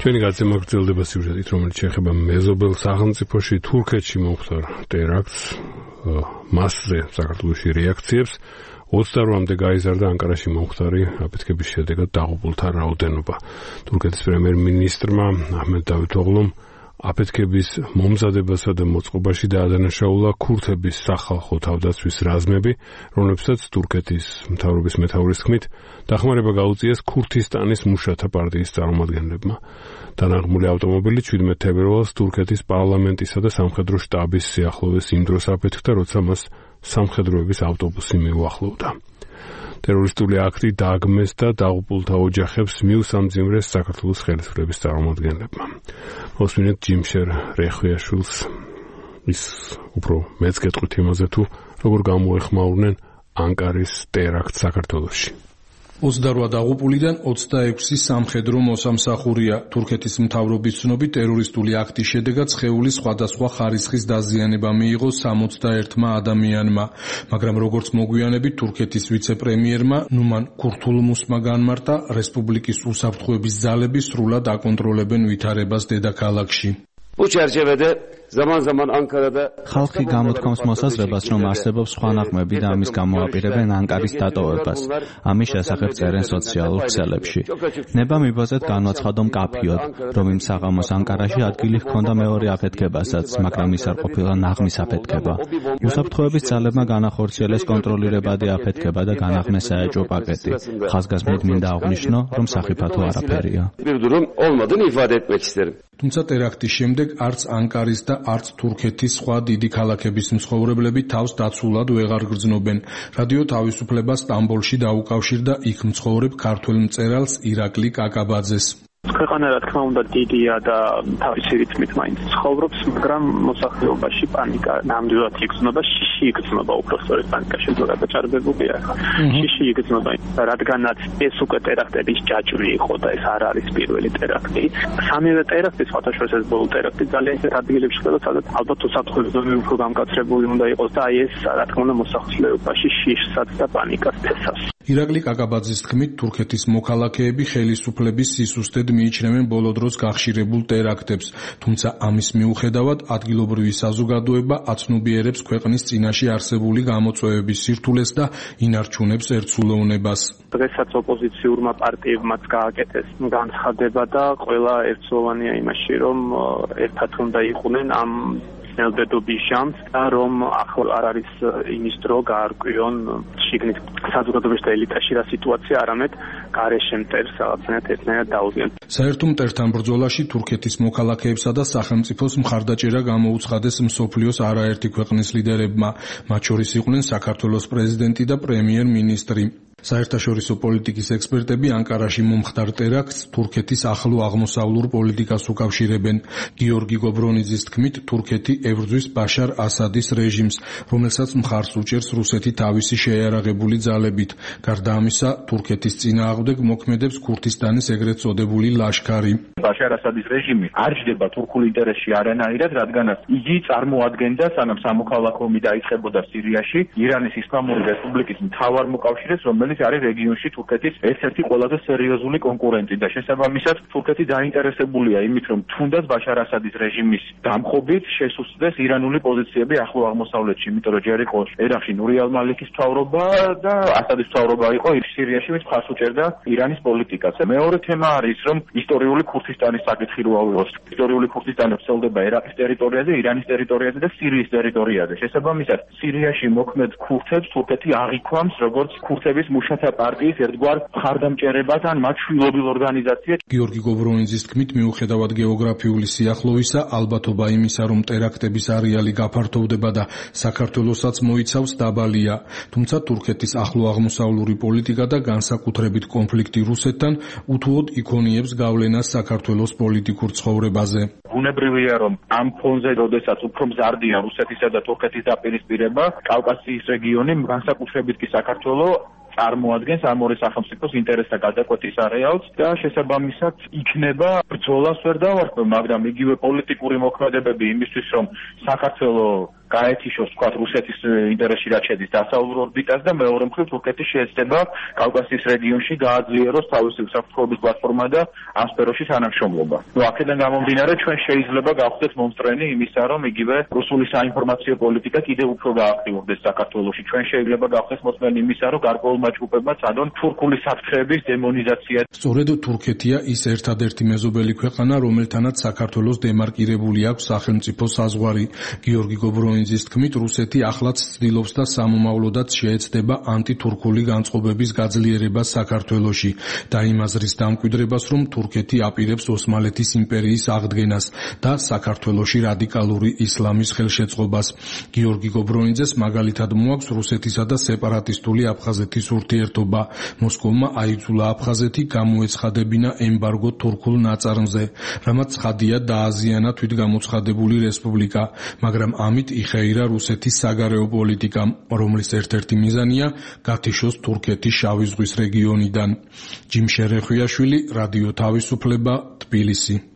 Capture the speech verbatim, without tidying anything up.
ჩვენი გაცემა გრძელდება სიუჟეტით, რომელიც შეეხება მეზობელ სახელმწიფოში თურქეთში მომხდარ ტერაქტს, მასზე საქართველოში რეაქციებს. ოცდაოთხამდე გაიზარდა ანკარაში მომხდარი აფეთქების შედეგად დაღუპულთა რაოდენობა. თურქეთის პრემიერ-მინისტრმა აჰმედ დავუთოღლუმ აფეთქების მომზადებასა და მოწყობაში დაადანაშაულა ქურთების სახალხო თავდაცვის რაზმები, რომლებსაც თურქეთის მთავრობის მეთაურის თქმით დახმარება გაუწიეს ქურთისტანის მუშათა პარტიის წარმომადგენლებმა. დანაღმული ავტომობილი ჩვიდმეტ თებერვალს თურქეთის პარლამენტისა და სამხედრო შტაბის სიახლოვეს იმ დროს აფეთქდა, როცა მას სამხედროების ავტობუსი მიუახლოვდა. ტერორისტული აქტი დააგმეს და დაღუპულთა ოჯახებს მიუსამძიმრეს საქართველოს ხელისუფლების წარმომადგენლებმა. მოსმინეთ ჯიმშერ რეხვიაშვილს ის უფრო მეც გეტყვით იმაზე თუ როგორ გამოეხმაურნენ ანკარის ტერაქტს საქართველოში. ოცდაოთხ დაღუპულიდან ოცდაექვსი სამხედრო მოსამსახურეა. თურქეთის მთავრობის ცნობით ტერორისტული აქტის შედეგად სხეულის სხვადასხვა ხარისხის დაზიანება მიიღო სამოცდაერთმა ადამიანმა, მაგრამ როგორც მოგვიანებით თურქეთის ვიცე-პრემიერმა ნუმან ქურთულმუსმა განმარტა, რესპუბლიკის უსაფრთხოების ძალები სრულად აკონტროლებენ ვითარებას დედაქალაქში. ხალხი გამოთქვამს მოსაზრებას, რომ არსებობს სხვა ნაღმები და ამის გამოაპირებენ ანკარის დატოვებას. ამის შესახებ წერენ სოციალურ ქსელებში. ნება მიბაზეთ განვაცხადო მკაფიოდ, რომ იმ საღამოს ანკარაში ადგილი ჰქონდა მეორე აფეთქებასაც, მაგრამ ის არ ყოფილა ნაღმის აფეთქება. უსაფრთხოების ძალებმა განახორციელეს კონტროლირებადი აფეთქება და განაღმეს საეჭვო პაკეტი. ხაზგასმით მინდა აღვნიშნო, რომ სახიფათო არაფერია. თუმცა ტერაქტის შემდეგ არც ანკარის და არც თურქეთის სხვა დიდი ქალაქების მცხოვრებლები თავს დაცულად ვეღარ გრძნობენ. რადიო თავისუფლება სტამბოლში დაუკავშირდა იქ მცხოვრებ ქართველ მწერალს ირაკლი კაკაბაძეს. ქვეყანა რა თქმა უნდა დიდია და თავისი რითმით მაინც ცხოვრობს, მაგრამ მოსახლეობაში პანიკა ნამდვილად იგრძნობა, შიში იგრძნობა, უბრალოდ პანიკა შეიძლება დაჭარბებულია. შიში იგრძნობა, რადგანაც ეს უკვე ტერაქტების ჯაჭვი იყო და ეს არ არის პირველი ტერაქტი. სამივე ტერაქტი, სხვადასხვა ეს ბოლო ტერაქტი ძალიან ისეთ ადგილებში ხდება, სადაც ალბათ უსაფრთხოების ზონები უფრო გამკაცრებული უნდა იყოს და აი ეს რა თქმა უნდა მოსახლეობაში შიშსაც და პანიკას თესავს. ირაკლი კაკაბაძის თქმით, თურქეთის მოქალაქეები ხელისუფლების სისუსტედ მიიჩნევენ ბოლო დროს გახშირებულ ტერაქტებს, თუმცა ამის მიუხედავად ადგილობრივი საზოგადოება აცნობიერებს ქვეყნის წინაშე არსებული გამოწვევების სირთულეს და ინარჩუნებს ერთსულოვნებას. დღესაც ოპოზიციურმა პარტიებმაც გააკეთეს განცხადება და ყველა ერთსულოვანია იმაში, რომ ერთად უნდა იყვნენ ამ ნელბედობის ჟამს და რომ ახლა არ არის იმის დრო გაარკვიონ შიგნით საზოგადოებაში და ელიტაში რა სიტუაცია, არამედ გარეშე მტერს რაღაცნაირად ერთნაირად დაუზიანონ. საერთო მტერთან ბრძოლაში თურქეთის მოქალაქეებსა და სახელმწიფოს მხარდაჭერა გამოუცხადეს მსოფლიოს არაერთი ქვეყნის ლიდერებმა, მათ შორის იყვნენ საქართველოს პრეზიდენტი და პრემიერ-მინისტრი. საერთაშორისო პოლიტიკის ექსპერტები ანკარაში მომხდარ ტერაქტს თურქეთის ახლო აღმოსავლურ პოლიტიკას უკავშირებენ. გიორგი გობრონიძის თქმით, თურქეთი ებრძვის ბაშარ ასადის რეჟიმს, რომელსაც მხარს უჭერს რუსეთი თავისი შეიარაღებული ძალებით. გარდა ამისა, თურქეთის წინააღმდეგ მოქმედებს ქურთისტანის ეგრეთ წოდებული ლაშქარი. ბაშარ ასადის რეჟიმი არ ჯდება თურქულ ინტერესში არანაირად, რადგანაც იგი წარმოადგენდა სანამ სამოქალაქო ომი დაიწყებოდა სირიაში ირანის ისლამური რესპუბლიკის მთავარ მოკავშირეს, რომელიც არის რეგიონში თურქეთის ერთ-ერთი ყველაზე სერიოზული კონკურენტი და შესაბამისად თურქეთი დაინტერესებულია იმით, რომ თუნდაც ბაშარ ასადის რეჟიმის დამხობით შესუსტდეს ირანული პოზიციები ახლო აღმოსავლეთში, იმიტომ რომ ჯერ იყო ერაყში ნური ალ-მალიკის მთავრობა და ასადის მთავრობა იყო სირიაში, ვინც მხარს უჭერდა ირანის პოლიტიკას. მეორე თემა არის, რომ ისტორიული ქურთისტანის საკითხი რო ავიღოს. ისტორიული ქურთისტანი ვრცელდება ერაყის ტერიტორიაზე, ირანის ტერიტორიაზე და სირიის ტერიტორიაზე. შესაბამისად, სირიაში მოქმედ ქურთებს თურქეთი აღიქვამს როგორც ქურთების მუშათა პარტიის ერთგვარ მხარდამჭერებას ან მათ შვილობილ ორგანიზაციას. გიორგი გობრონიძის თქმით, მიუხედავად გეოგრაფიული სიახლოვისა, ალბათობა იმისა, რომ ტერაქტების არეალი გაფართოვდება და საქართველოსაც მოიცავს, დაბალია. თუმცა თურქეთის ახლო აღმოსავლური პოლიტიკა და განსაკუთრებით კონფლიქტი რუსეთთან უთუოდ იქონიებს გავლენას საქართველოს პოლიტიკურ ცხოვრებაზე. ბუნებრივია, რომ ამ ფონზე, როდესაც უფრო მზარდია რუსეთისა და თურქეთის დაპირისპირება, კავკასიის რეგიონი, განსაკუთრებით კი საქართველოს წარმოადგენს ამ ორი სახელმწიფოს ინტერესთა გადაკვეთის არეალს და შესაბამისად იქნება ბრძოლას ვერ დავარქვევ, მაგრამ იგივე პოლიტიკური მოქმედებები იმისთვის, რომ საქართველოს გაეთიშოს თქვა რუსეთის ინტერესში რაც შედის დასავლურ ორბიტას და მეორე მხრივ თურქეთი შეეცდება კავკასიის რეგიონში გააძლიეროს თავისი უსაფრთხოების პლატფორმა და ამ სფეროში თანამშრომლობა. ნუ აქედან გამომდინარე ჩვენ შეიძლება გავხდეთ მომსწრენი იმისა, რომ იგივე რუსული საინფორმაციო პოლიტიკა კიდევ უფრო გააქტიურდეს საქართველოში. ჩვენ შეიძლება გავხდეთ მოსმენი იმისა, რომ გარკვეულმა ჯგუფებმა წადონ თურქული საფრთხეების დემონიზაცია. სწორედ თურქეთია ის ერთადერთი მეზობელი ქვეყანა, რომელთანაც საქართველოს დემარკირებული აქვს სახელმწიფო საზღვარი. გიორგი გობროინძის თქმით, რუსეთი ახლაც ცდილობს და სამომავლოდაც შეეცდება ანტითურქული განწყობების გაძლიერებას საქართველოში და იმ აზრის დამკვიდრებას, რომ თურქეთი აპირებს ოსმალეთის იმპერიის აღდგენას და საქართველოში რადიკალური ისლამის ხელშეწყობას. გიორგი გობროინძეს მაგალითად მოაქვს რუსეთისა და სეპარატისტული აფხაზეთის ურთიერთობა. მოსკოვმა აიძულა აფხაზეთი გამოეცხადებინა ემბარგო თურქულ ნაწარმზე, რამაც ცხადია დააზიანა თვითგამოცხადებული რესპუბლიკა, მაგრამ ამით იხეირა რუსეთის საგარეო პოლიტიკამ, რომლის ერთ-ერთი მიზანია გათიშოს თურქეთის შავი ზღვის რეგიონიდან. ჯიმ შერეხვიაშვილი, რადიო თავისუფლება, თბილისი.